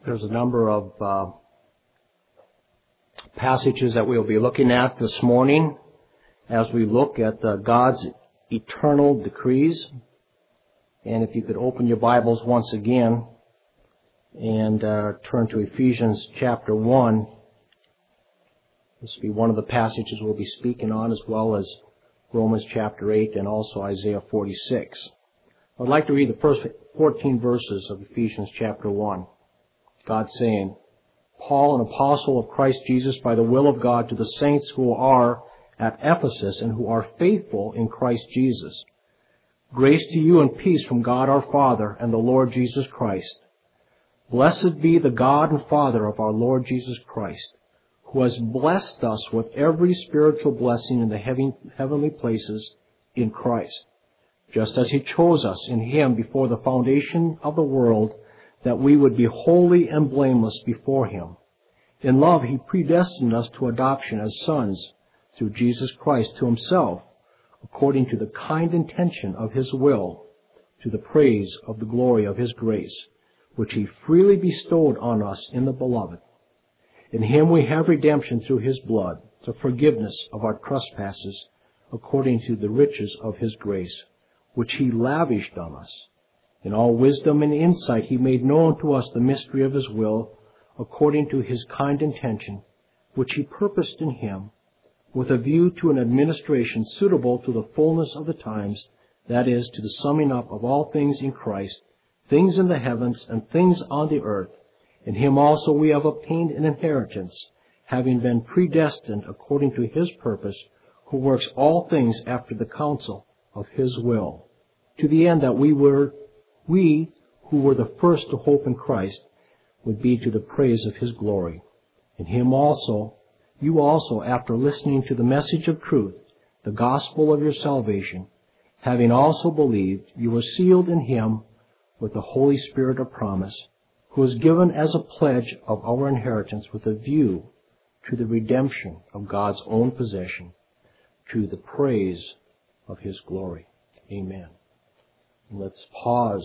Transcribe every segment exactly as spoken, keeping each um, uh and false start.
There's a number of uh, passages that we'll be looking at this morning as we look at uh, God's eternal decrees. And if you could open your Bibles once again and uh, turn to Ephesians chapter one. This will be one of the passages we'll be speaking on, as well as Romans chapter eight and also Isaiah forty-six. I would like to read the first fourteen verses of Ephesians chapter one. God saying, Paul, an apostle of Christ Jesus by the will of God, to the saints who are at Ephesus and who are faithful in Christ Jesus. Grace to you and peace from God our Father and the Lord Jesus Christ. Blessed be the God and Father of our Lord Jesus Christ, who has blessed us with every spiritual blessing in the heavenly places in Christ, just as He chose us in Him before the foundation of the world, that we would be holy and blameless before Him. In love He predestined us to adoption as sons through Jesus Christ to Himself, according to the kind intention of His will, to the praise of the glory of His grace, which He freely bestowed on us in the Beloved. In Him we have redemption through His blood, the forgiveness of our trespasses, according to the riches of His grace, which He lavished on us. In all wisdom and insight He made known to us the mystery of His will, according to His kind intention, which He purposed in Him, with a view to an administration suitable to the fullness of the times, that is, to the summing up of all things in Christ, things in the heavens and things on the earth. In Him also we have obtained an inheritance, having been predestined according to His purpose, who works all things after the counsel of His will, to the end that we were we who were the first to hope in Christ would be to the praise of His glory. In Him also, you also, after listening to the message of truth, the gospel of your salvation, having also believed, you were sealed in Him with the Holy Spirit of promise, who is given as a pledge of our inheritance with a view to the redemption of God's own possession, to the praise of His glory. Amen. And let's pause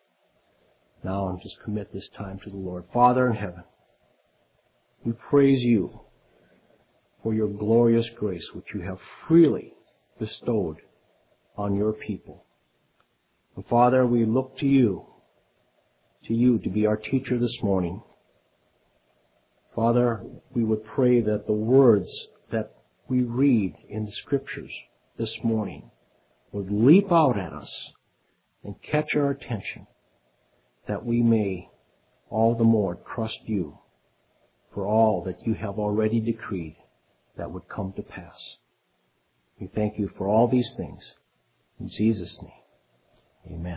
now and just commit this time to the Lord. Father in heaven, we praise You for Your glorious grace, which You have freely bestowed on Your people. And Father, we look to You, to You to be our teacher this morning. Father, we would pray that the words that we read in the Scriptures this morning would leap out at us and catch our attention, that we may all the more trust You for all that You have already decreed that would come to pass. We thank You for all these things. In Jesus' name, amen.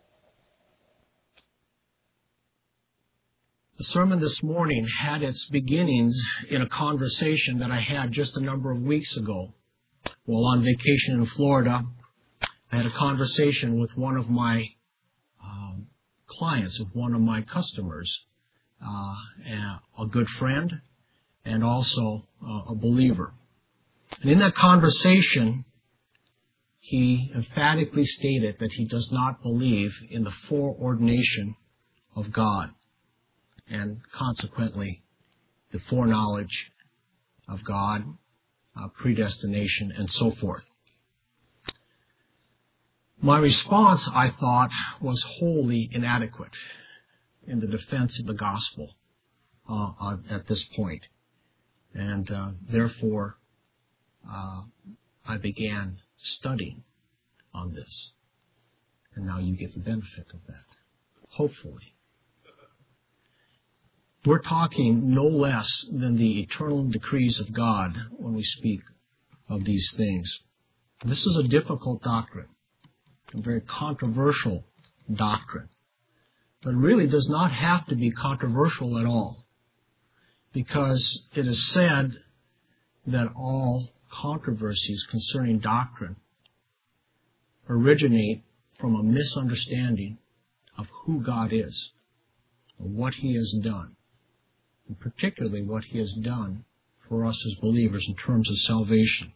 The sermon this morning had its beginnings in a conversation that I had just a number of weeks ago. While on vacation in Florida, I had a conversation with one of my um, clients, with one of my customers, uh, a good friend and also uh, a believer. And in that conversation, he emphatically stated that he does not believe in the foreordination of God, and consequently the foreknowledge of God, uh, predestination, and so forth. My response, I thought, was wholly inadequate in the defense of the gospel uh, uh, at this point. And uh, therefore, uh, I began studying on this. And now you get the benefit of that, hopefully. We're talking no less than the eternal decrees of God when we speak of these things. This is a difficult doctrine, a very controversial doctrine. But it really does not have to be controversial at all, because it is said that all controversies concerning doctrine originate from a misunderstanding of who God is, and what He has done, and particularly what He has done for us as believers in terms of salvation.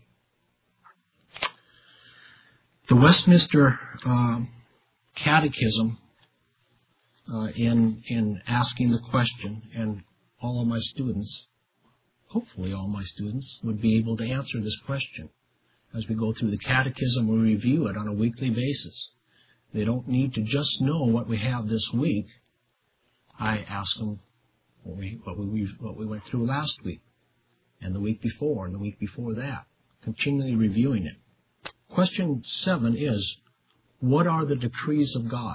The Westminster uh, Catechism uh, in in asking the question, and all of my students, hopefully all my students, would be able to answer this question. As we go through the catechism, we review it on a weekly basis. They don't need to just know what we have this week. I ask them what we, what we, what we went through last week, and the week before, and the week before that, continually reviewing it. Question seven is, what are the decrees of God?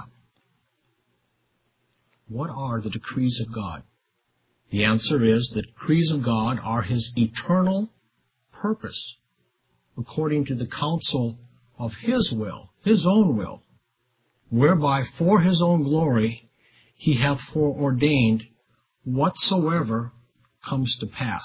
What are the decrees of God? The answer is the decrees of God are His eternal purpose, according to the counsel of His will, His own will, whereby for His own glory He hath foreordained whatsoever comes to pass.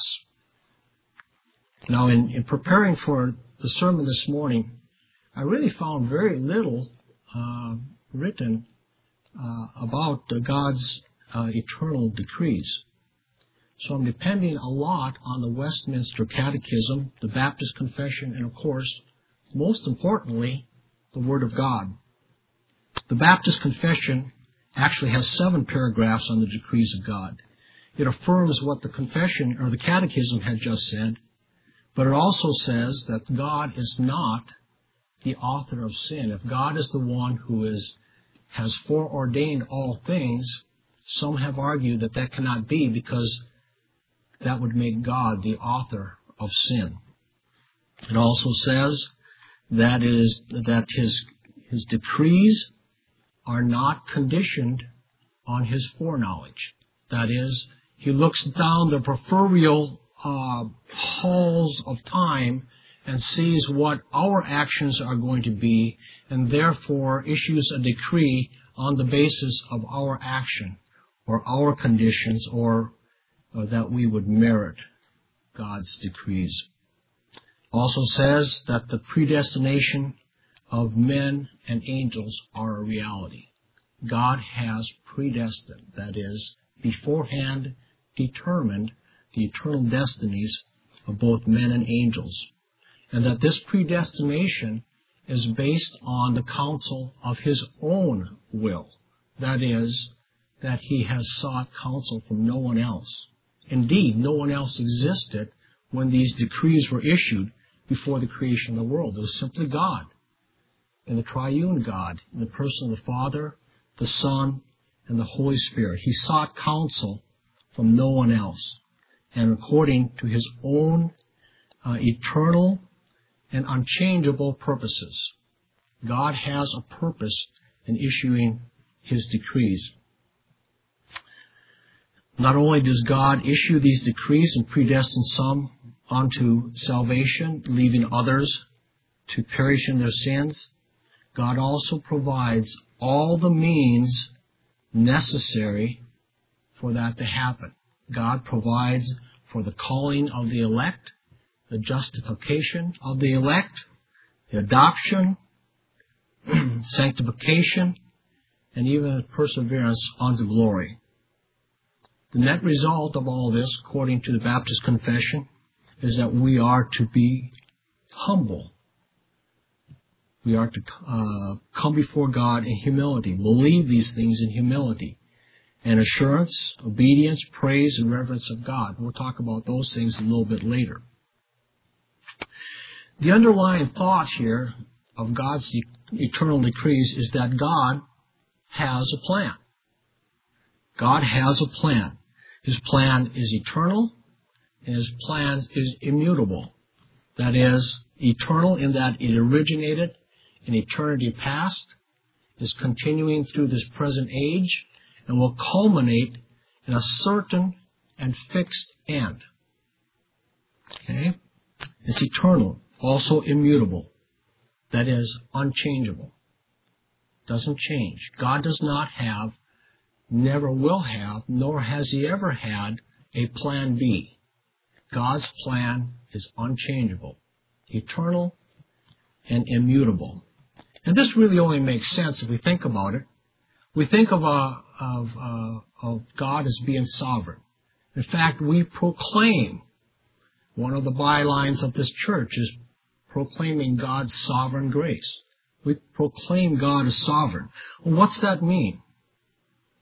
Now, in, in preparing for the sermon this morning, I really found very little uh, written uh, about uh, God's uh, eternal decrees. So I'm depending a lot on the Westminster Catechism, the Baptist Confession, and of course, most importantly, the Word of God. The Baptist Confession actually has seven paragraphs on the decrees of God. It affirms what the confession or the Catechism had just said, but it also says that God is not the author of sin. If God is the one who is has foreordained all things, some have argued that that cannot be because that would make God the author of sin. It also says that it is that his his decrees are not conditioned on His foreknowledge. That is, He looks down the proverbial uh, halls of time and sees what our actions are going to be, and therefore issues a decree on the basis of our action or our conditions, or uh, that we would merit God's decrees. Also says that the predestination of men and angels are a reality. God has predestined, that is, beforehand determined the eternal destinies of both men and angels, and that this predestination is based on the counsel of His own will. That is, that He has sought counsel from no one else. Indeed, no one else existed when these decrees were issued before the creation of the world. It was simply God, and the triune God, in the person of the Father, the Son, and the Holy Spirit. He sought counsel from no one else, and according to His own uh, eternal and unchangeable purposes. God has a purpose in issuing His decrees. Not only does God issue these decrees and predestine some unto salvation, leaving others to perish in their sins, God also provides all the means necessary for that to happen. God provides for the calling of the elect, the justification of the elect, the adoption, sanctification, and even perseverance unto glory. The net result of all this, according to the Baptist Confession, is that we are to be humble. We are to uh, come before God in humility, believe these things in humility, and assurance, obedience, praise, and reverence of God. We'll talk about those things a little bit later. The underlying thought here of God's eternal decrees is that God has a plan. God has a plan. His plan is eternal, and His plan is immutable. That is, eternal in that it originated in eternity past, is continuing through this present age, and will culminate in a certain and fixed end. Okay? It's eternal, also immutable. That is, unchangeable. Doesn't change. God does not have, never will have, nor has He ever had a plan B. God's plan is unchangeable, eternal, and immutable. And this really only makes sense if we think about it. We think of, uh, of, uh, of God as being sovereign. In fact, we proclaim, one of the bylines of this church is proclaiming God's sovereign grace. We proclaim God as sovereign. Well, what's that mean?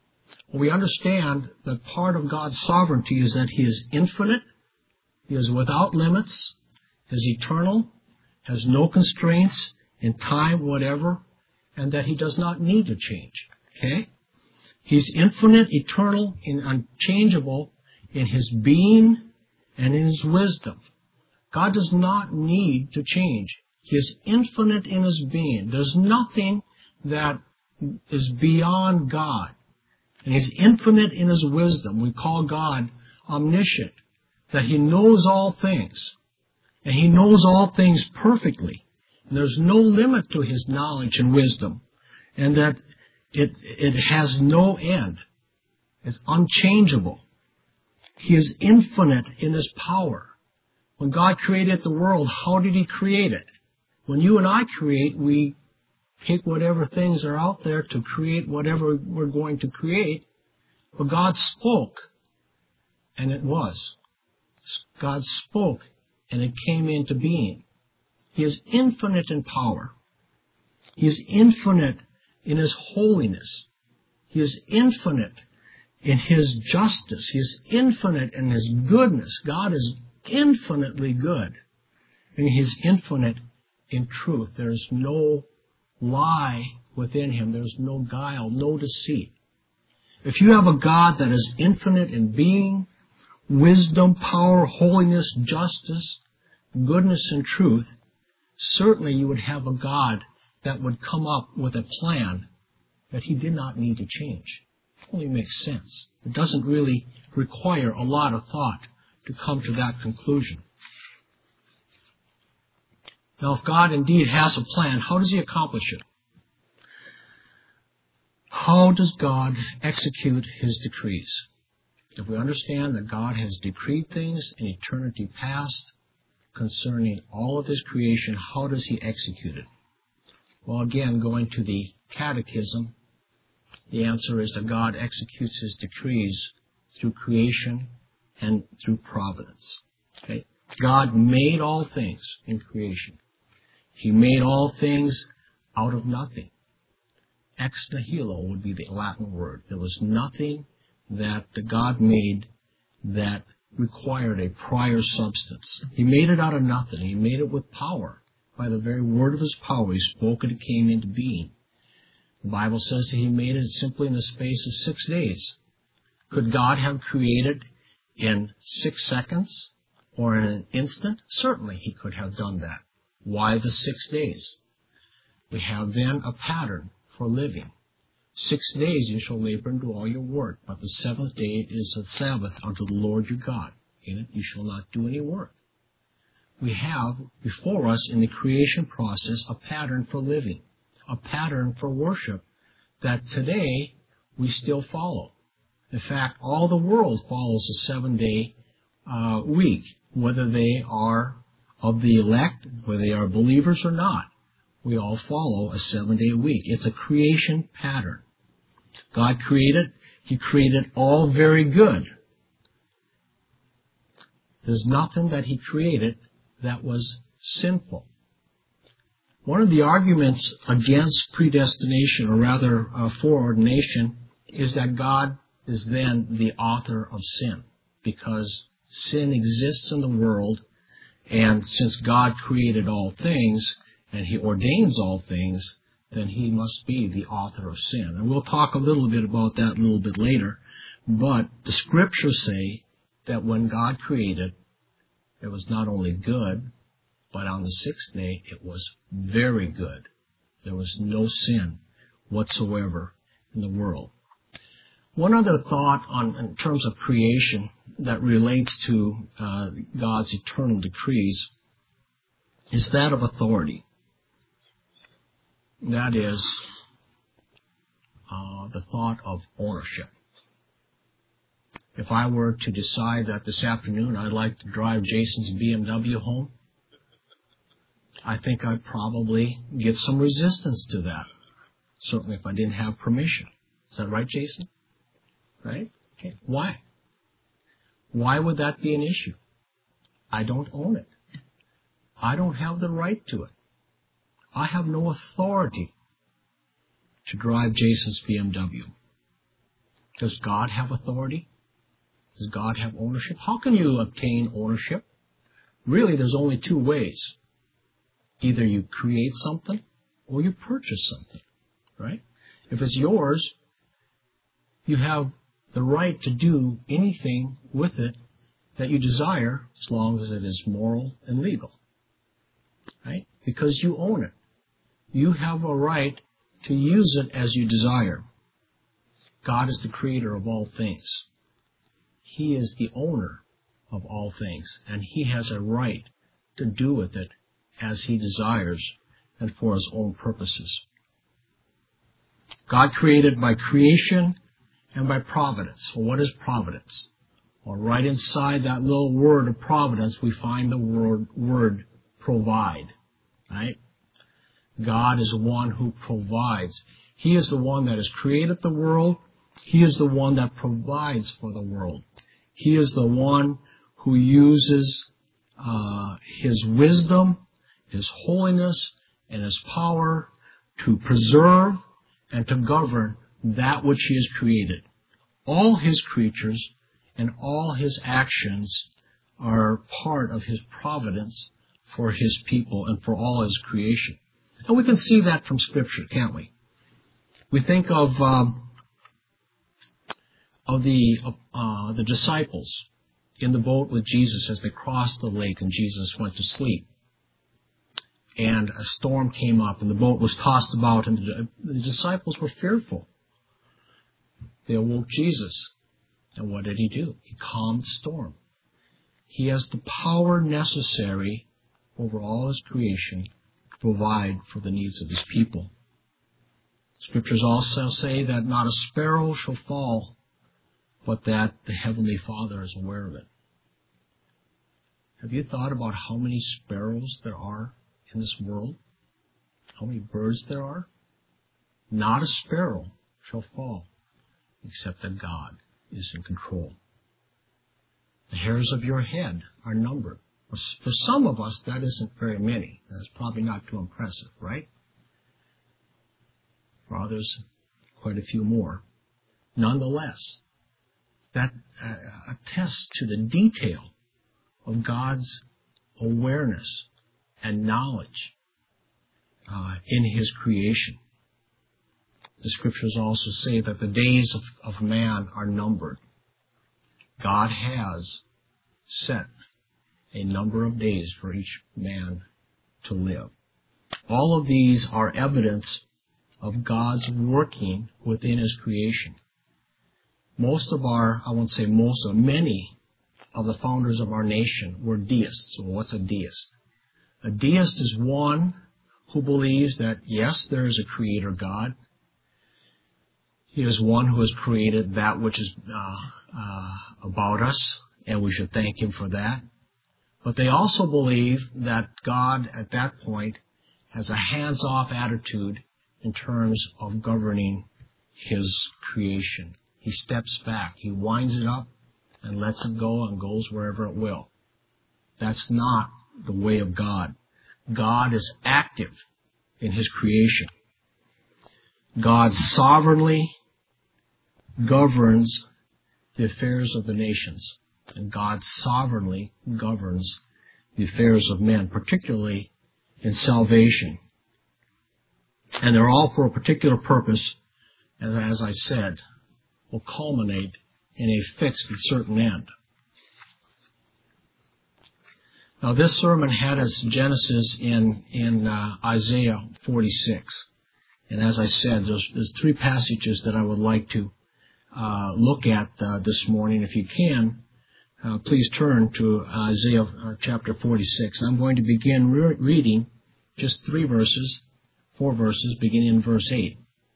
We understand that part of God's sovereignty is that He is infinite, He is without limits, is eternal, has no constraints in time, whatever, and that He does not need to change. Okay? He's infinite, eternal, and unchangeable in His being and in His wisdom. God does not need to change. He is infinite in His being. There's nothing that is beyond God. And He's infinite in His wisdom. We call God omniscient, that He knows all things. And He knows all things perfectly. And there's no limit to His knowledge and wisdom. And that it, it has no end. It's unchangeable. He is infinite in His power. When God created the world, how did He create it? When you and I create, we take whatever things are out there to create whatever we're going to create. But God spoke, and it was. God spoke, and it came into being. He is infinite in power. He is infinite in His holiness. He is infinite in His justice. He is infinite in His goodness. God is infinitely good. And He is infinite in truth. There's no lie within Him. There's no guile, no deceit. If you have a God that is infinite in being, wisdom, power, holiness, justice, goodness, and truth, certainly you would have a God that would come up with a plan that He did not need to change. It only makes sense. It doesn't really require a lot of thought to come to that conclusion. Now, if God indeed has a plan, how does He accomplish it? How does God execute His decrees? If we understand that God has decreed things in eternity past concerning all of His creation, how does He execute it? Well, again, going to the Catechism, the answer is that God executes His decrees through creation and through providence. Okay? God made all things in creation. He made all things out of nothing. Ex nihilo would be the Latin word. There was nothing that the God made that required a prior substance. He made it out of nothing. He made it with power. By the very word of His power, He spoke and it came into being. The Bible says that He made it simply in the space of six days. Could God have created in six seconds or in an instant? Certainly He could have done that. Why the six days? We have then a pattern for living. Six days you shall labor and do all your work, but the seventh day is a Sabbath unto the Lord your God. In it you shall not do any work. We have before us in the creation process a pattern for living, a pattern for worship that today we still follow. In fact, all the world follows a seven-day uh, week, whether they are of the elect, whether they are believers or not. We all follow a seven-day week. It's a creation pattern. God created, He created all very good. There's nothing that He created that was sinful. One of the arguments against predestination, or rather uh, foreordination, is that God is then the author of sin, because sin exists in the world, and since God created all things, and He ordains all things, then He must be the author of sin. And we'll talk a little bit about that a little bit later. But the Scriptures say that when God created, it was not only good, but on the sixth day it was very good. There was no sin whatsoever in the world. One other thought on in terms of creation that relates to uh, God's eternal decrees is that of authority. That is uh, the thought of ownership. If I were to decide that this afternoon I'd like to drive Jason's B M W home, I think I'd probably get some resistance to that. Certainly if I didn't have permission. Is that right, Jason? Right? Okay. Why? Why would that be an issue? I don't own it. I don't have the right to it. I have no authority to drive Jason's B M W. Does God have authority? Does God have ownership? How can you obtain ownership? Really, there's only two ways. Either you create something or you purchase something, right? If it's yours, you have the right to do anything with it that you desire as long as it is moral and legal, right? Because you own it. You have a right to use it as you desire. God is the creator of all things. He is the owner of all things, and He has a right to do with it as He desires and for His own purposes. God created by creation and by providence. Well, what is providence? Well, right inside that little word of providence, we find the word, word provide, right? God is the one who provides. He is the one that has created the world. He is the one that provides for the world. He is the one who uses uh, His wisdom, His holiness, and His power to preserve and to govern that which He has created. All His creatures and all His actions are part of His providence for His people and for all His creation. And we can see that from Scripture, can't we? We think of um, of the uh, the disciples in the boat with Jesus as they crossed the lake and Jesus went to sleep. And a storm came up and the boat was tossed about and the, the disciples were fearful. They awoke Jesus. And what did He do? He calmed the storm. He has the power necessary over all His creation to provide for the needs of His people. Scriptures also say that not a sparrow shall fall, but that the Heavenly Father is aware of it. Have you thought about how many sparrows there are in this world? How many birds there are? Not a sparrow shall fall, except that God is in control. The hairs of your head are numbered. For some of us, that isn't very many. That's probably not too impressive, right? For others, quite a few more. Nonetheless, that uh, attests to the detail of God's awareness and knowledge uh, in His creation. The Scriptures also say that the days of, of man are numbered. God has set a number of days for each man to live. All of these are evidence of God's working within His creation. Most of our, I won't say most of, many of the founders of our nation were deists. So what's a deist? A deist is one who believes that, yes, there is a creator God. He is one who has created that which is uh, uh, about us, and we should thank Him for that. But they also believe that God, at that point, has a hands-off attitude in terms of governing His creation. He steps back. He winds it up and lets it go and goes wherever it will. That's not the way of God. God is active in His creation. God sovereignly governs the affairs of the nations, and God sovereignly governs the affairs of men, particularly in salvation. And they're all for a particular purpose, and as I said, will culminate in a fixed and certain end. Now, this sermon had its genesis in in uh, Isaiah forty-six, and as I said, there's, there's three passages that I would like to uh, look at uh, this morning. If you can, uh, please turn to Isaiah uh, chapter forty-six. I'm going to begin re- reading just three verses, four verses, beginning in verse eight.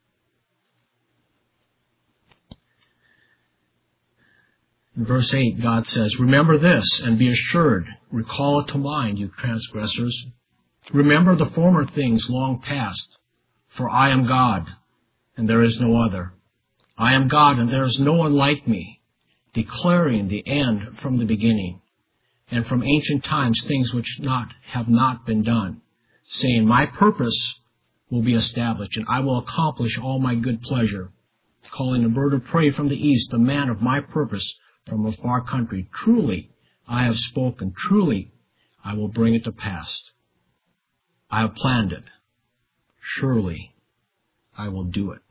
In verse eight, God says, "Remember this and be assured. Recall it to mind, you transgressors. Remember the former things long past. For I am God, and there is no other. I am God, and there is no one like me, declaring the end from the beginning, and from ancient times things which not have not been done, saying, my purpose will be established, and I will accomplish all my good pleasure. calling a bird of prey from the east, a man of my purpose from a far country. Truly, I have spoken. Truly, I will bring it to pass. I have planned it. Surely, I will do it.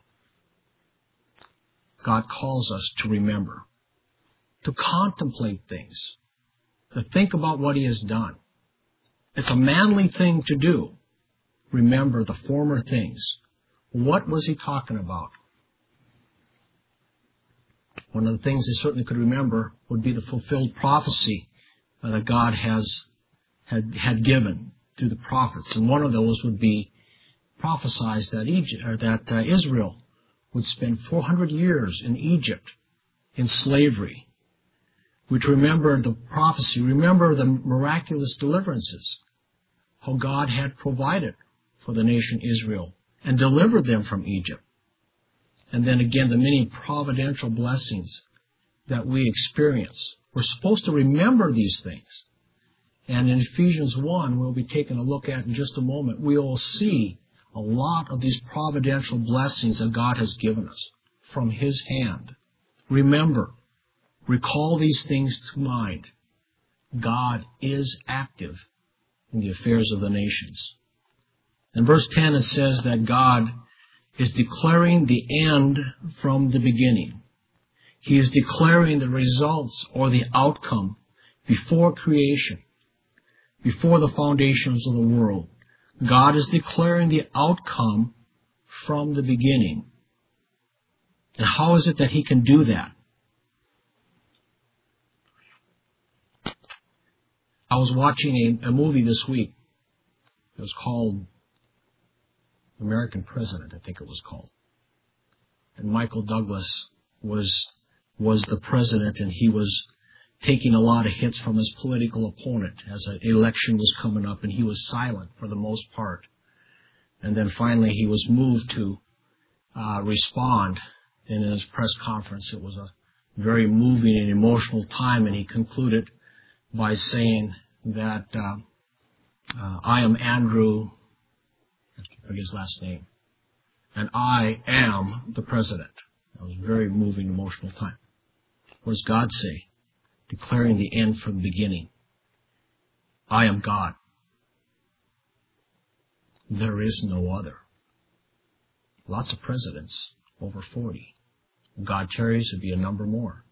God calls us to remember, to contemplate things, to think about what He has done. It's a manly thing to do. Remember the former things. What was He talking about? One of the things they certainly could remember would be the fulfilled prophecy that God has had, had given through the prophets. And one of those would be prophesied that Egypt, or that uh, Israel would spend four hundred years in Egypt in slavery. We'd remember the prophecy, remember the miraculous deliverances, how God had provided for the nation Israel and delivered them from Egypt. And then again, the many providential blessings that we experience. We're supposed to remember these things. And in Ephesians one, we'll be taking a look at in just a moment, we will see a lot of these providential blessings that God has given us from His hand. Remember, recall these things to mind. God is active in the affairs of the nations. In verse ten, it says that God is declaring the end from the beginning. He is declaring the results or the outcome before creation, before the foundations of the world. God is declaring the outcome from the beginning. And how is it that He can do that? I was watching a, a movie this week. It was called American President, I think it was called. And Michael Douglas was was the president, and he was taking a lot of hits from his political opponent as an election was coming up, and he was silent for the most part. And then finally he was moved to uh, respond. And in his press conference, it was a very moving and emotional time, and he concluded by saying that uh, uh, I am Andrew, I forget his last name, and I am the president. It was a very moving, emotional time. What does God say? Declaring the end from the beginning. I am God. There is no other. Lots of presidents, over forty. If God tarries, it'd be a number more.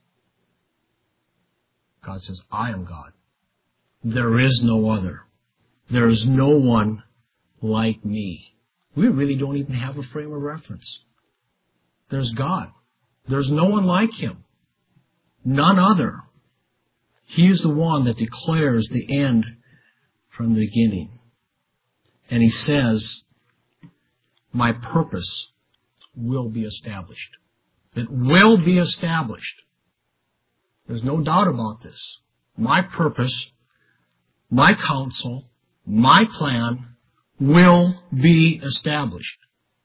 God says, I am God. There is no other. There is no one like me. We really don't even have a frame of reference. There's God. There's no one like Him. None other. He is the one that declares the end from the beginning. And He says, my purpose will be established. It will be established. There's no doubt about this. My purpose, my counsel, my plan will be established.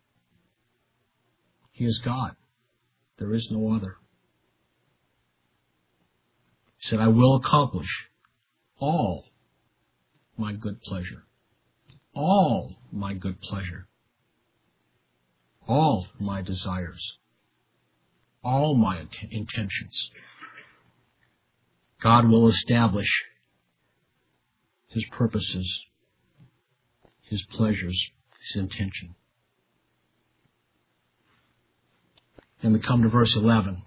He is God. There is no other. He said, I will accomplish all my good pleasure. All my good pleasure. All my desires. All my intentions. God will establish His purposes, His pleasures, His intention. And we come to verse eleven.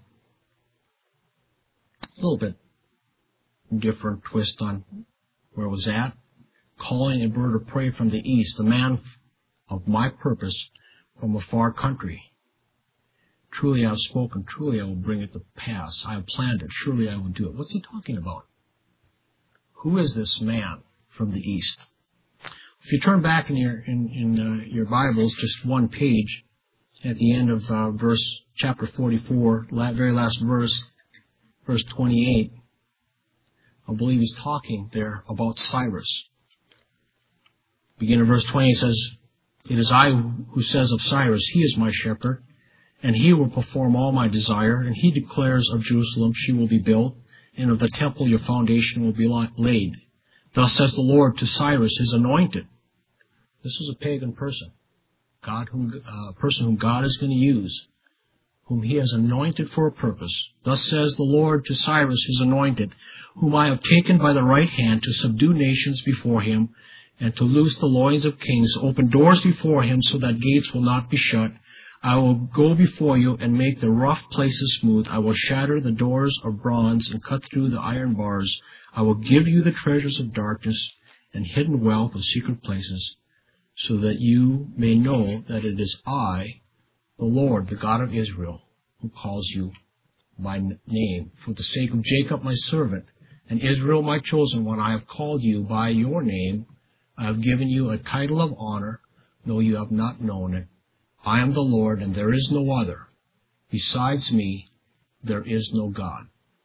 A little bit different twist on where it was at. Calling a bird of prey from the east, a man of my purpose from a far country. Truly I have spoken, truly I will bring it to pass. I have planned it, surely I will do it. What's he talking about? Who is this man from the east? If you turn back in your in, in uh, your Bibles, just one page, at the end of uh, verse chapter forty-four, la- very last verse, verse twenty-eight, I believe he's talking there about Cyrus. Beginning of verse twenty, it says, it is I who says of Cyrus, he is my shepherd, and he will perform all my desire, and he declares of Jerusalem, she will be built, and of the temple your foundation will be laid. Thus says the Lord to Cyrus, his anointed. This is a pagan person, God, whom, uh, a person whom God is going to use whom he has anointed for a purpose. Thus says the Lord to Cyrus, his anointed, whom I have taken by the right hand to subdue nations before him, and to loose the loins of kings, to open doors before him, so that gates will not be shut. I will go before you and make the rough places smooth. I will shatter the doors of bronze and cut through the iron bars. I will give you the treasures of darkness and hidden wealth of secret places, so that you may know that it is I, the Lord, the God of Israel, who calls you by name. For the sake of Jacob my servant, and Israel my chosen one, I have called you by your name. I have given you a title of honor, though you have not known it. I am the Lord, and there is no other. Besides me, there is no God.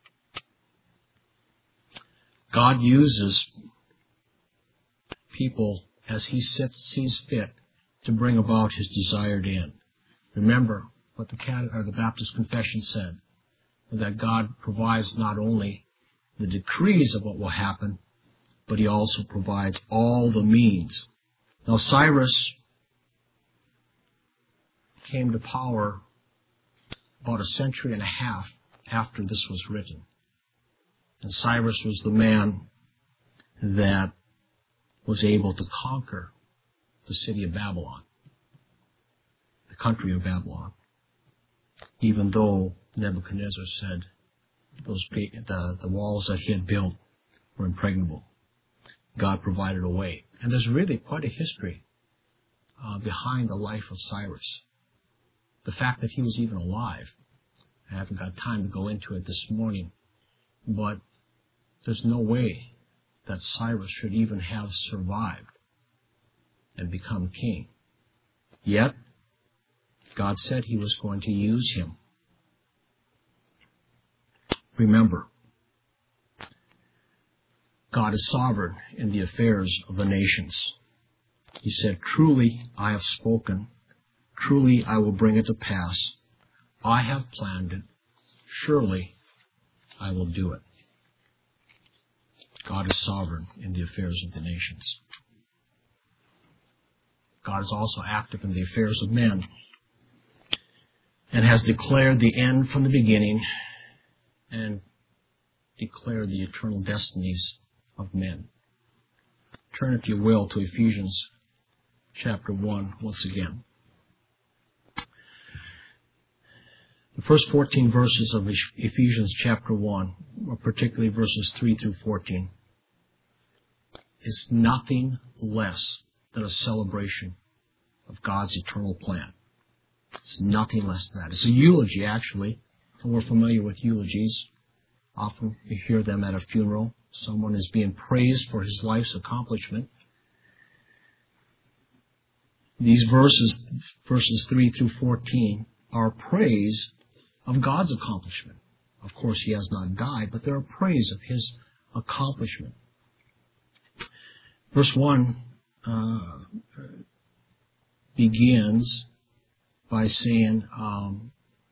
God uses people as he sees fit to bring about his desired end. Remember what the, Cat- or the Baptist Confession said, that God provides not only the decrees of what will happen, but he also provides all the means. Now Cyrus came to power about a century and a half after this was written. And Cyrus was the man that was able to conquer the city of Babylon, the country of Babylon, even though Nebuchadnezzar said those the, the walls that he had built were impregnable. God provided a way. And there's really quite a history uh, behind the life of Cyrus. The fact that he was even alive, I haven't got time to go into it this morning, but there's no way that Cyrus should even have survived and become king. Yet, God said he was going to use him. Remember, God is sovereign in the affairs of the nations. He said, truly I have spoken. Truly I will bring it to pass. I have planned it. Surely I will do it. God is sovereign in the affairs of the nations. God is also active in the affairs of men and has declared the end from the beginning and declared the eternal destinies of men. Turn, if you will, to Ephesians chapter one once again. The first fourteen verses of Ephesians chapter one, or particularly verses three through fourteen, is nothing less than a celebration of God's eternal plan. It's nothing less than that. It's a eulogy, actually. And we're familiar with eulogies. Often you hear them at a funeral. Someone is being praised for his life's accomplishment. These verses, verses three through fourteen, are praise of God's accomplishment. Of course, he has not died, but they're a praise of his accomplishment. Verse one uh, begins by saying, um,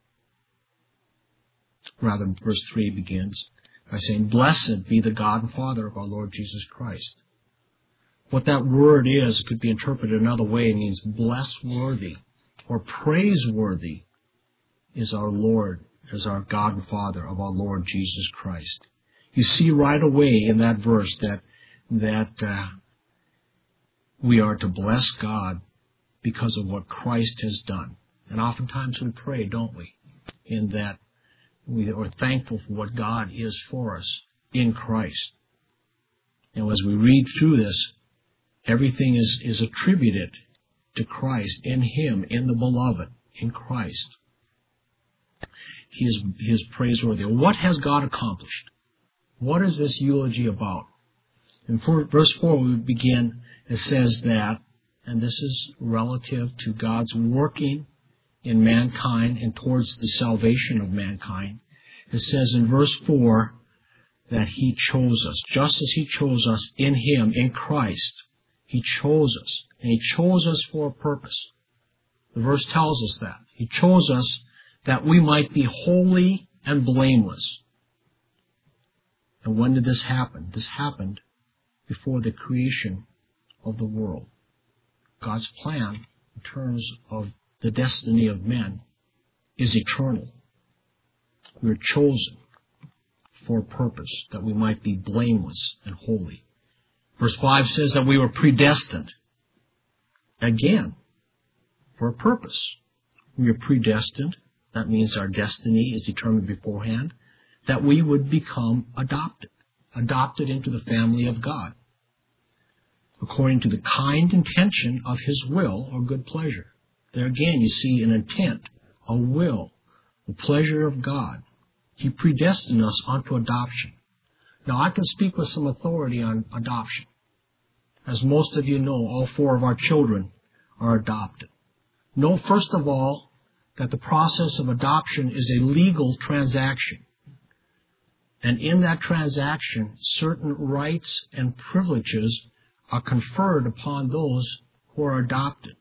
rather, verse three begins by saying, blessed be the God and Father of our Lord Jesus Christ. What that word is could be interpreted another way. It means bless-worthy or praiseworthy is our Lord, is our God and Father of our Lord Jesus Christ. You see right away in that verse that that uh, we are to bless God because of what Christ has done. And oftentimes we pray, don't we, in that we are thankful for what God is for us in Christ. And as we read through this, everything is, is attributed to Christ, in Him, in the Beloved, in Christ. He is, he is praiseworthy. What has God accomplished? What is this eulogy about? In verse four, we begin, it says that, and this is relative to God's working in mankind and towards the salvation of mankind. It says in verse four that He chose us, just as He chose us in Him, in Christ. He chose us, and He chose us for a purpose. The verse tells us that. He chose us that we might be holy and blameless. And when did this happen? This happened before the creation of the world. God's plan in terms of the destiny of men is eternal. We are chosen for a purpose, that we might be blameless and holy. Verse five says that we were predestined. Again, for a purpose. We are predestined. That means our destiny is determined beforehand. That we would become adopted. Adopted into the family of God. According to the kind intention of His will or good pleasure. There again you see an intent, a will, the pleasure of God. He predestined us unto adoption. Now I can speak with some authority on adoption. As most of you know, all four of our children are adopted. Know first of all that the process of adoption is a legal transaction. And in that transaction, certain rights and privileges are conferred upon those who are adopted.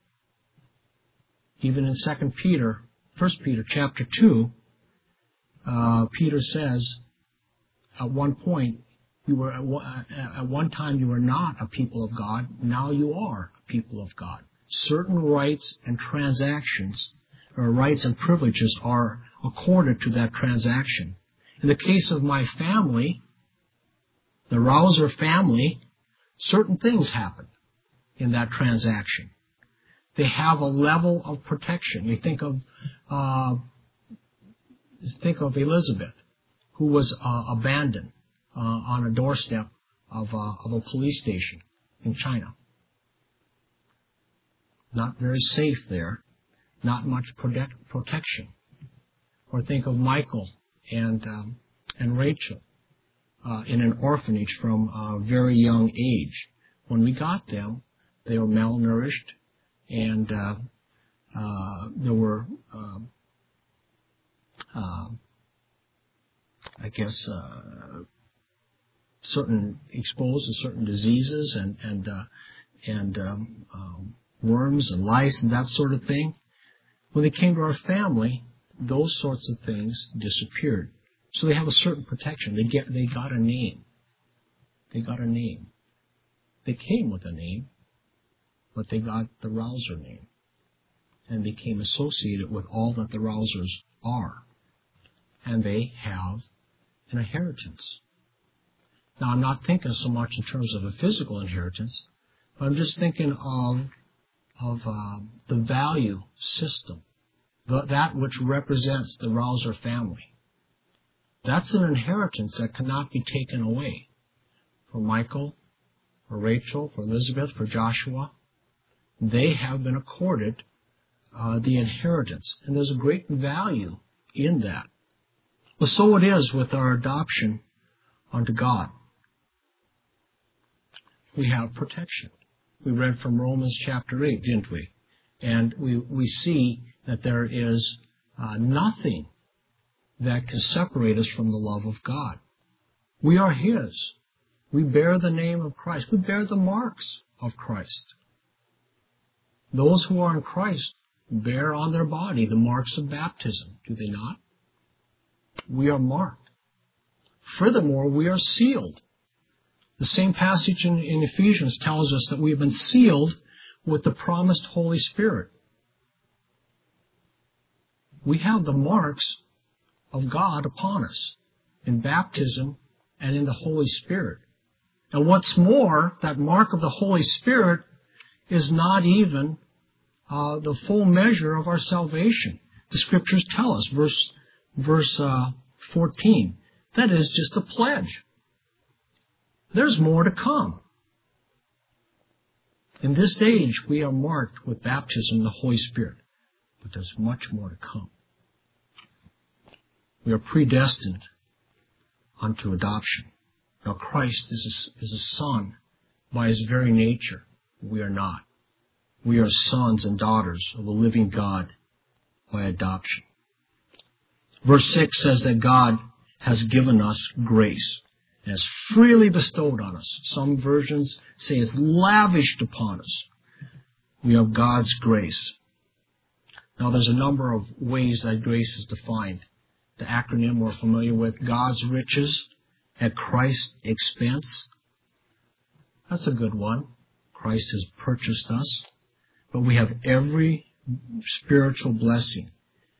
Even in Second Peter, First Peter chapter two, uh, Peter says, at one point, you were at one time you were not a people of God. Now you are a people of God. Certain rights and transactions, or rights and privileges, are accorded to that transaction. In the case of my family, the Rouser family, certain things happen in that transaction. They have a level of protection. You think of uh, think of Elizabeth, who was uh, abandoned uh, on a doorstep of, uh, of a police station in China. Not very safe there. Not much protect, protection. Or think of Michael and um, and Rachel uh, in an orphanage from a very young age. When we got them, they were malnourished, and uh, uh, there were, uh, uh, I guess, uh, certain exposed to certain diseases and and uh, and um, um, worms and lice and that sort of thing. When they came to our family, those sorts of things disappeared. So they have a certain protection. They get, they got a name. They got a name. They came with a name, but they got the Rouser name and became associated with all that the Rousers are. And they have an inheritance. Now, I'm not thinking so much in terms of a physical inheritance, but I'm just thinking of of uh, the value system, the, that which represents the Rouser family. That's an inheritance that cannot be taken away. For Michael, for Rachel, for Elizabeth, for Joshua, they have been accorded uh, the inheritance, and there's a great value in that. Well, so it is with our adoption unto God. We have protection. We read from Romans chapter eight, didn't we? And we, we see that there is uh, nothing that can separate us from the love of God. We are His. We bear the name of Christ. We bear the marks of Christ. Those who are in Christ bear on their body the marks of baptism, do they not? We are marked. Furthermore, we are sealed. The same passage in, in Ephesians tells us that we have been sealed with the promised Holy Spirit. We have the marks of God upon us in baptism and in the Holy Spirit. And what's more, that mark of the Holy Spirit is not even uh, the full measure of our salvation. The Scriptures tell us, verse, verse uh, fourteen, that is just a pledge. There's more to come. In this age, we are marked with baptism of the Holy Spirit, but there's much more to come. We are predestined unto adoption. Now, Christ is a, is a son by His very nature. We are not. We are sons and daughters of the living God by adoption. Verse six says that God has given us grace. And has freely bestowed on us. Some versions say it's lavished upon us. We have God's grace. Now there's a number of ways that grace is defined. The acronym we're familiar with, God's riches at Christ's expense. That's a good one. Christ has purchased us. But we have every spiritual blessing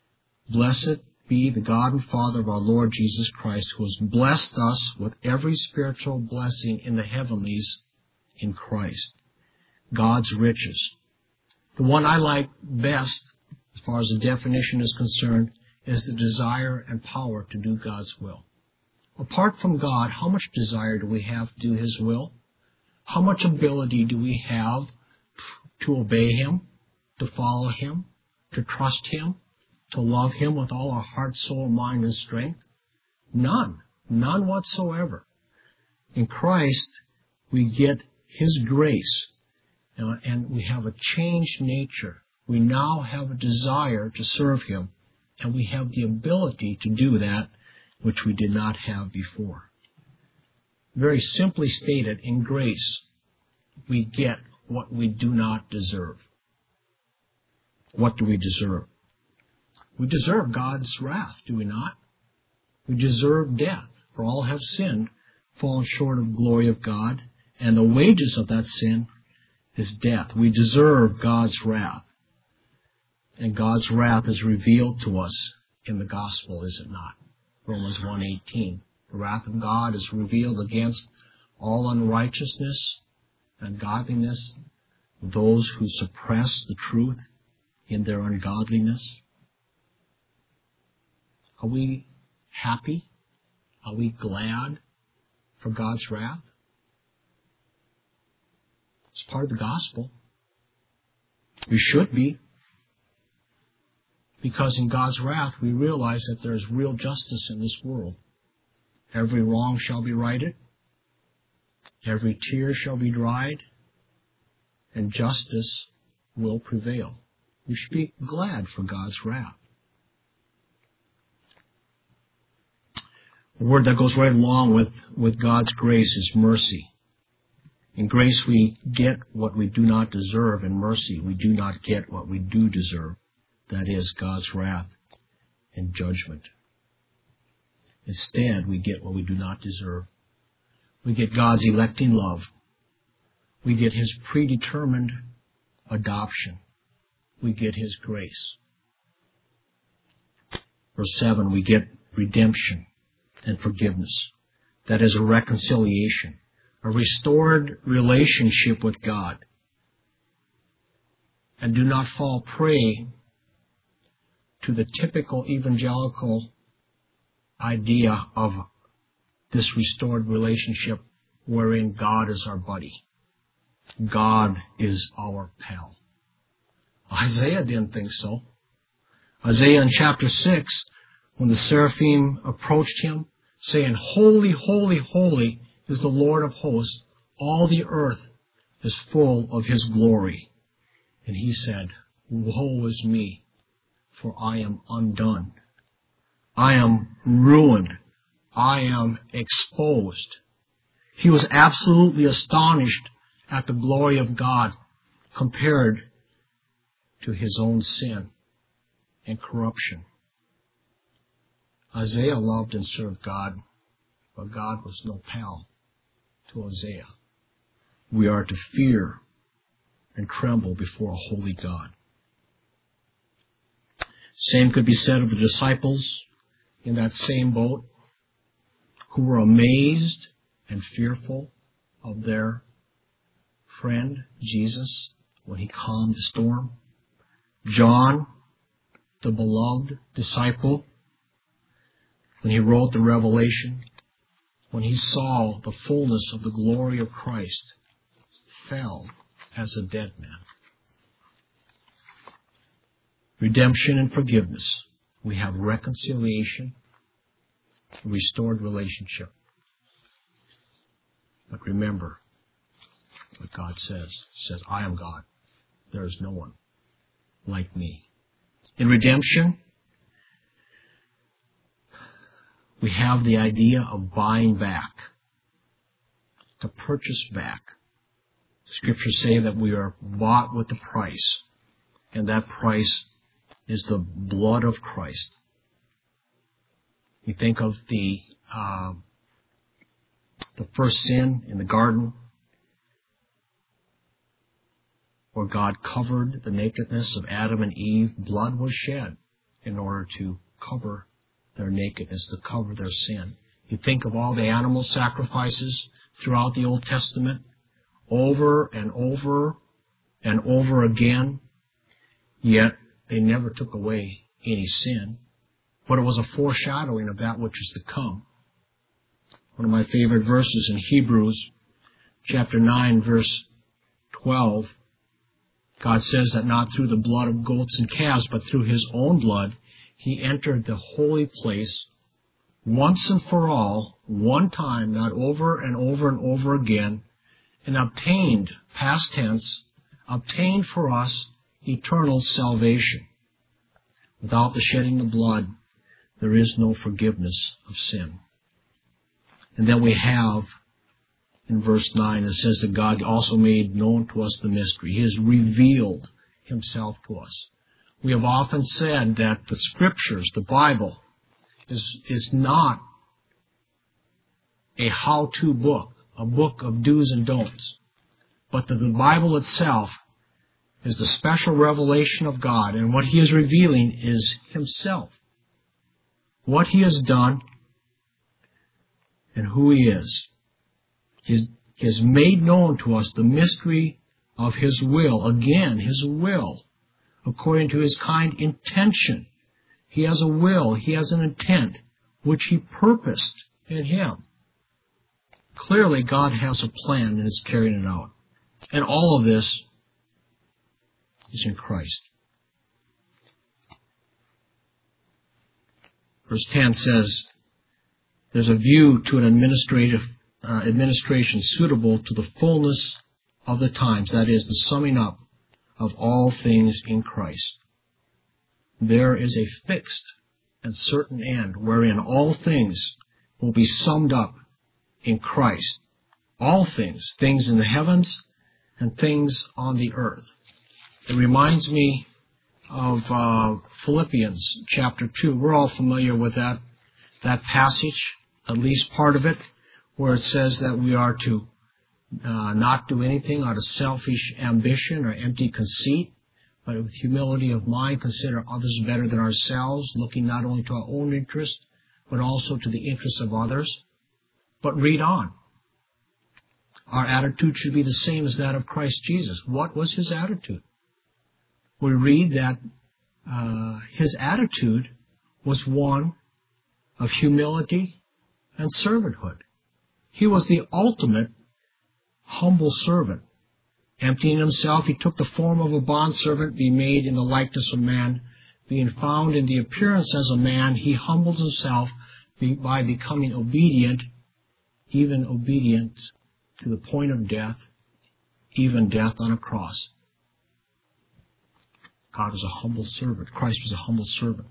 Blessed be the God and Father of our Lord Jesus Christ, who has blessed us with every spiritual blessing in the heavenlies in Christ. God's riches. The one I like best, as far as the definition is concerned, is the desire and power to do God's will. Apart from God, how much desire do we have to do His will? How much ability do we have to obey Him, to follow Him, to trust Him, to love Him with all our heart, soul, mind, and strength? None. None whatsoever. In Christ, we get His grace, and we have a changed nature. We now have a desire to serve Him, and we have the ability to do that which we did not have before. Very simply stated, in grace, we get what we do not deserve. What do we deserve? We deserve God's wrath, do we not? We deserve death, for all have sinned, fallen short of the glory of God, and the wages of that sin is death. We deserve God's wrath. And God's wrath is revealed to us in the gospel, is it not? Romans one eighteen. The wrath of God is revealed against all unrighteousness and godliness, those who suppress the truth in their ungodliness. Are we happy? Are we glad for God's wrath? It's part of the gospel. We should be. Because in God's wrath, we realize that there is real justice in this world. Every wrong shall be righted. Every tear shall be dried. And justice will prevail. We should be glad for God's wrath. The word that goes right along with, with God's grace is mercy. In grace we get what we do not deserve. In mercy we do not get what we do deserve. That is God's wrath and judgment. Instead, we get what we do not deserve. We get God's electing love. We get His predetermined adoption. We get His grace. Verse seven, we get redemption and forgiveness. That is a reconciliation, a restored relationship with God. And do not fall prey to the typical evangelical idea of this restored relationship wherein God is our buddy. God is our pal. Isaiah didn't think so. Isaiah in chapter six, when the seraphim approached him, saying, Holy, holy, holy is the Lord of hosts. All the earth is full of His glory. And he said, Woe is me, for I am undone. I am ruined. I am exposed. He was absolutely astonished at the glory of God compared to his own sin and corruption. Isaiah loved and served God, but God was no pal to Isaiah. We are to fear and tremble before a holy God. Same could be said of the disciples in that same boat, who were amazed and fearful of their friend Jesus when He calmed the storm. John, the beloved disciple, when he wrote the Revelation, when he saw the fullness of the glory of Christ, fell as a dead man. Redemption and forgiveness. We have reconciliation, restored relationship. But remember what God says. He says, I am God. There is no one like me. In redemption, we have the idea of buying back, to purchase back. Scriptures say that we are bought with the price, and that price is the blood of Christ. We think of the uh, the first sin in the garden, where God covered the nakedness of Adam and Eve. Blood was shed, in order to cover their nakedness, to cover their sin. You think of all the animal sacrifices throughout the Old Testament, over and over and over again, yet they never took away any sin. But it was a foreshadowing of that which is to come. One of my favorite verses in Hebrews chapter nine, verse twelve, God says that not through the blood of goats and calves, but through His own blood, He entered the holy place once and for all, one time, not over and over and over again, and obtained, past tense, obtained for us eternal salvation. Without the shedding of blood, there is no forgiveness of sin. And then we have, in verse nine, it says that God also made known to us the mystery. He has revealed Himself to us. We have often said that the Scriptures, the Bible, is, is not a how-to book, a book of do's and don'ts, but that the Bible itself is the special revelation of God, and what He is revealing is Himself, what He has done, and who He is. He has made known to us the mystery of His will. Again, His will, according to His kind intention. He has a will, He has an intent, which He purposed in Him. Clearly, God has a plan and is carrying it out. And all of this is in Christ. Verse ten says, there's a view to an administrative uh, administration suitable to the fullness of the times, that is, the summing up of all things in Christ. There is a fixed and certain end wherein all things will be summed up in Christ. All things, things in the heavens and things on the earth. It reminds me of uh, Philippians chapter two. We're all familiar with that, that passage, at least part of it, where it says that we are to uh, not do anything out of selfish ambition or empty conceit, but with humility of mind consider others better than ourselves, looking not only to our own interest, but also to the interest of others. But read on. Our attitude should be the same as that of Christ Jesus. What was His attitude? We read that uh, His attitude was one of humility and servanthood. He was the ultimate humble servant. Emptying Himself, He took the form of a bondservant, being made in the likeness of man. Being found in the appearance as a man, He humbled Himself by becoming obedient, even obedient to the point of death, even death on a cross. God was a humble servant. Christ was a humble servant.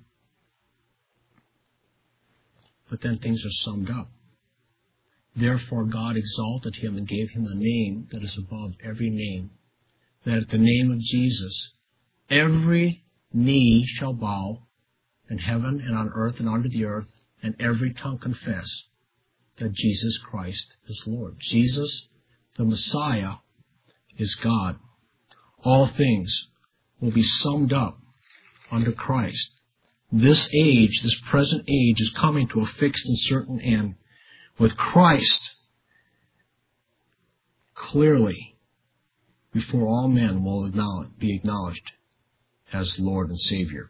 But then things are summed up. Therefore God exalted Him and gave Him a name that is above every name, that at the name of Jesus every knee shall bow in heaven and on earth and under the earth, and every tongue confess that Jesus Christ is Lord. Jesus, the Messiah, is God. All things will be summed up under Christ. This age, this present age, is coming to a fixed and certain end, with Christ clearly before all men will acknowledge, be acknowledged as Lord and Savior.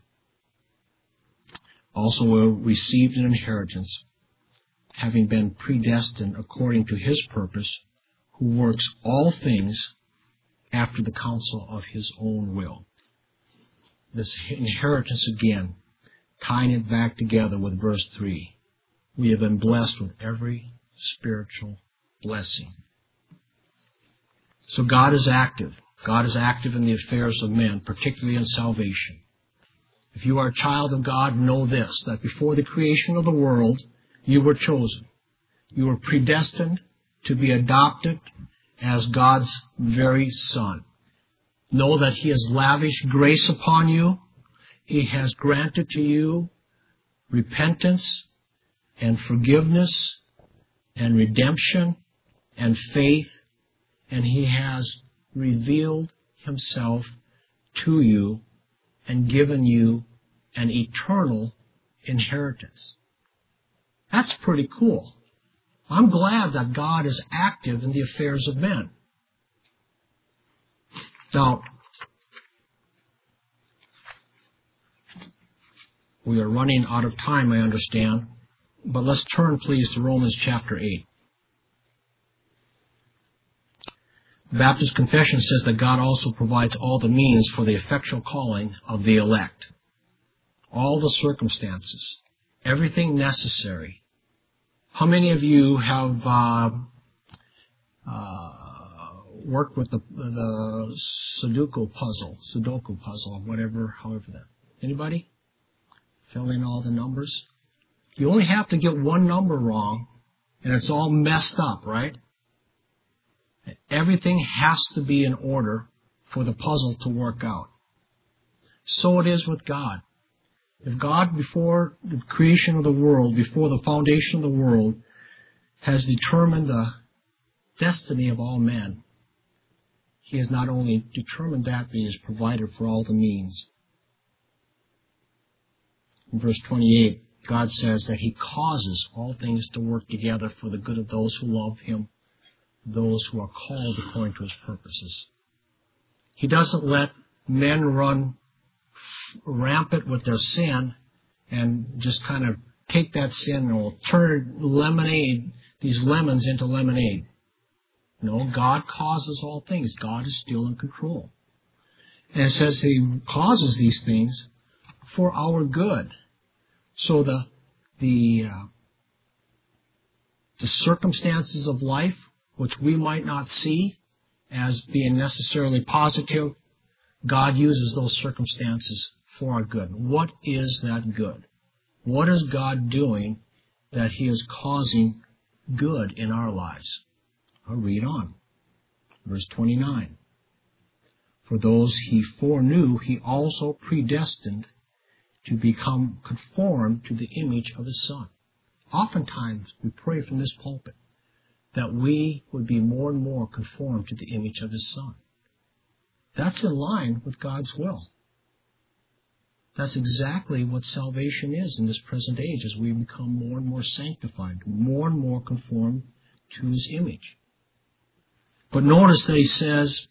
Also we received an inheritance, having been predestined according to His purpose, who works all things after the counsel of His own will. This inheritance again, tying it back together with verse three. We have been blessed with every spiritual blessing. So God is active. God is active in the affairs of men, particularly in salvation. If you are a child of God, know this, that before the creation of the world, you were chosen. You were predestined to be adopted as God's very son. Know that He has lavished grace upon you. He has granted to you repentance and forgiveness and redemption and faith, and He has revealed Himself to you and given you an eternal inheritance. That's pretty cool. I'm glad that God is active in the affairs of men. Now, we are running out of time, I understand, but let's turn, please, to Romans chapter eight. The Baptist Confession says that God also provides all the means for the effectual calling of the elect. All the circumstances, everything necessary. How many of you have uh, uh, worked with the, the Sudoku puzzle, Sudoku puzzle, whatever, however that? Anybody? Fill in all the numbers. You only have to get one number wrong, and it's all messed up, right? Everything has to be in order for the puzzle to work out. So it is with God. If God, before the creation of the world, before the foundation of the world, has determined the destiny of all men, He has not only determined that, but He has provided for all the means. In verse twenty-eight, God says that He causes all things to work together for the good of those who love Him, those who are called according to His purposes. He doesn't let men run rampant with their sin and just kind of take that sin and will turn lemonade, these lemons into lemonade. No, God causes all things. God is still in control. And it says He causes these things for our good. So the the uh, the circumstances of life, which we might not see as being necessarily positive, God uses those circumstances for our good. What is that good? What is God doing that He is causing good in our lives? I'll read on. Verse twenty-nine. For those He foreknew, He also predestined to become conformed to the image of His Son. Oftentimes, we pray from this pulpit that we would be more and more conformed to the image of His Son. That's in line with God's will. That's exactly what salvation is in this present age as we become more and more sanctified, more and more conformed to His image. But notice that He says,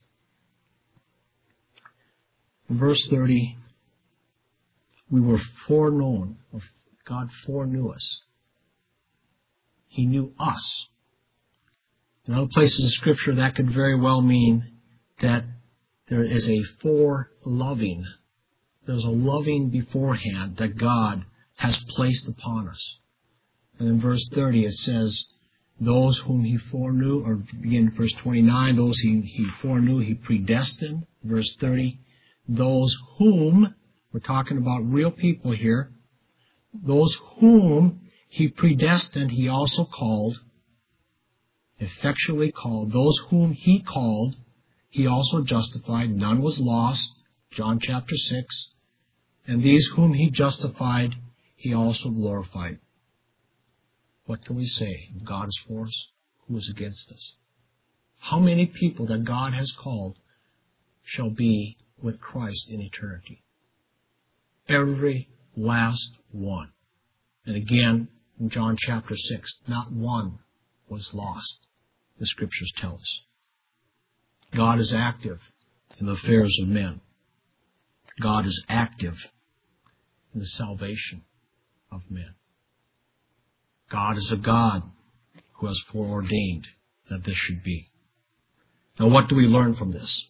in verse thirty, we were foreknown, or God foreknew us. He knew us. In other places of Scripture, that could very well mean that there is a fore-loving. There's a loving beforehand that God has placed upon us. And in verse thirty it says, those whom He foreknew, or begin verse twenty-nine, those he, he foreknew, He predestined. Verse thirty, those whom, we're talking about real people here, those whom He predestined, He also called, effectually called. Those whom He called, He also justified. None was lost. John chapter six. And these whom He justified, He also glorified. What can we say? If God is for us, who is against us? How many people that God has called shall be with Christ in eternity? Every last one. And again, in John chapter six, not one was lost, the Scriptures tell us. God is active in the affairs of men. God is active in the salvation of men. God is a God who has foreordained that this should be. Now, what do we learn from this?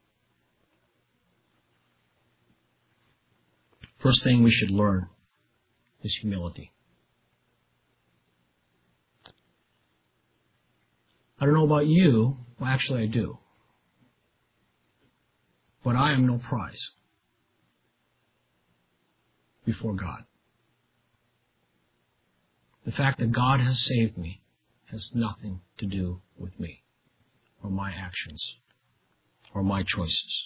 First thing we should learn is humility. I don't know about you. Well, actually I do. But I am no prize before God. The fact that God has saved me has nothing to do with me or my actions or my choices.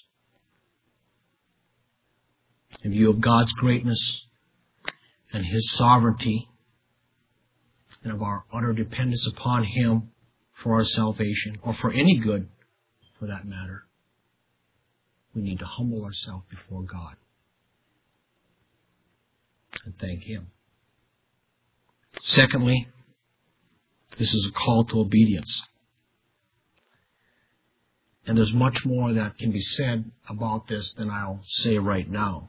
In view of God's greatness and His sovereignty and of our utter dependence upon Him for our salvation, or for any good for that matter, we need to humble ourselves before God. and thank Him. Secondly, this is a call to obedience. And there's much more that can be said about this than I'll say right now.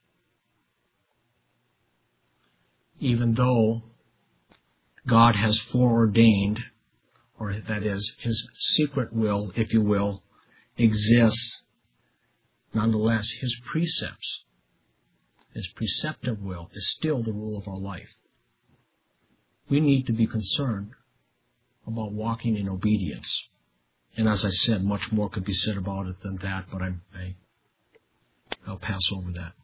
Even though God has foreordained, or that is, His secret will, if you will, exists, nonetheless, His precepts, His preceptive will, is still the rule of our life. We need to be concerned about walking in obedience. And as I said, much more could be said about it than that, but I, I, I'll pass over that.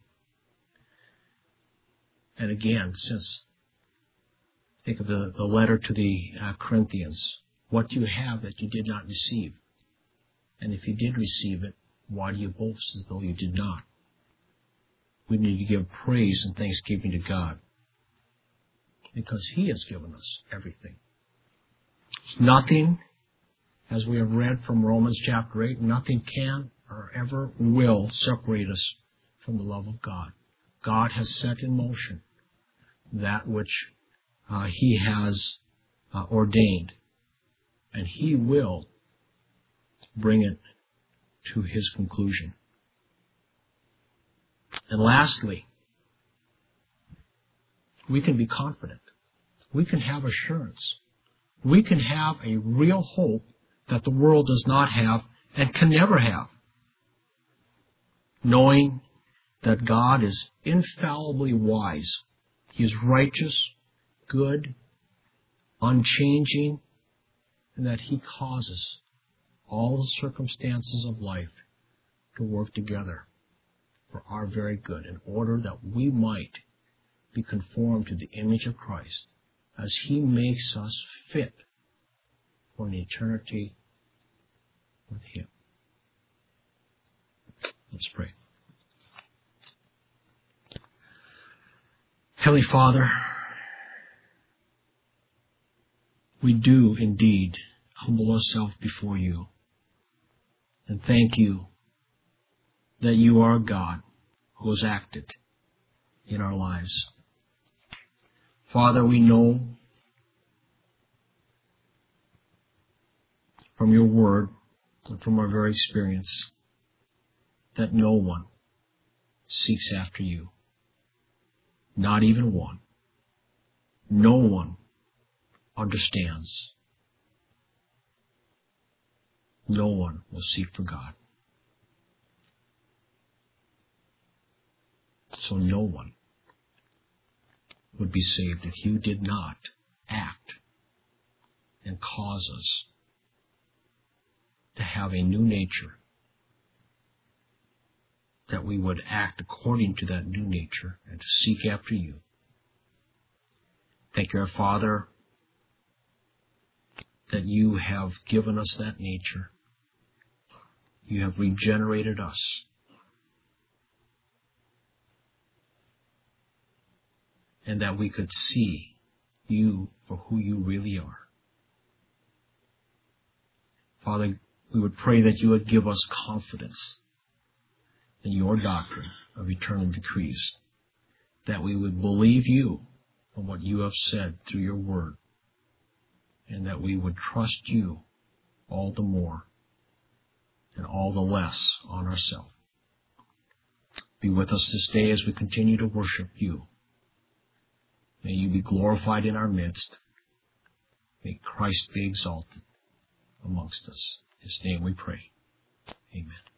And again, since, think of the, the letter to the uh, Corinthians, what do you have that you did not receive? And if you did receive it, why do you boast as though you did not? We need to give praise and thanksgiving to God, because He has given us everything. Nothing, as we have read from Romans chapter eight, nothing can or ever will separate us from the love of God. God has set in motion that which uh, He has uh, ordained, and He will bring it to His conclusion. And lastly, we can be confident. We can have assurance. We can have a real hope that the world does not have and can never have, knowing that God is infallibly wise. He is righteous, good, unchanging, and that He causes all the circumstances of life to work together for our very good, in order that we might be conformed to the image of Christ as He makes us fit for an eternity with Him. Let's pray. Heavenly Father, we do indeed humble ourselves before You and thank You that You are a God who has acted in our lives. Father, we know from Your Word and from our very experience that no one seeks after You. Not even one. No one understands. No one will seek for God. So no one would be saved if You did not act and cause us to have a new nature, that we would act according to that new nature and to seek after You. Thank You, our Father, that You have given us that nature. You have regenerated us. And that we could see You for who You really are. Father, we would pray that You would give us confidence in Your doctrine of eternal decrees, that we would believe You on what You have said through Your Word, and that we would trust You all the more and all the less on ourselves. Be with us this day as we continue to worship You. May You be glorified in our midst. May Christ be exalted amongst us. In His name we pray. Amen.